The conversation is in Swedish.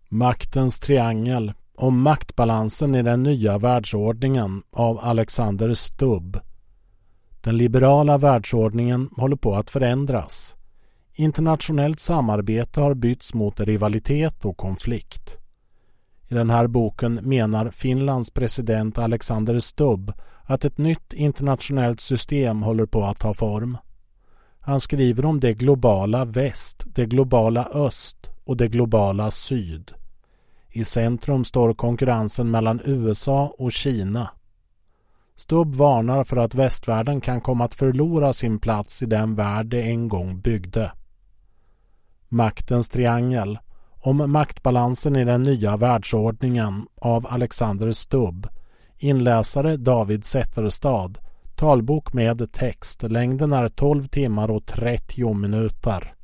Maktens triangel om maktbalansen i den nya världsordningen av Alexander Stubb. Den liberala världsordningen håller på att förändras. Internationellt samarbete har bytts mot rivalitet och konflikt. I den här boken menar Finlands president Alexander Stubb att ett nytt internationellt system håller på att ta form. Han skriver om det globala väst, det globala öst och det globala syd. I centrum står konkurrensen mellan USA och Kina. Stubb varnar för att västvärlden kan komma att förlora sin plats i den värld det en gång byggde. Maktens triangel om maktbalansen i den nya världsordningen av Alexander Stubb. Inläsare David Zetterstad. Talbok med text. Längden är 12 timmar och 30 minuter.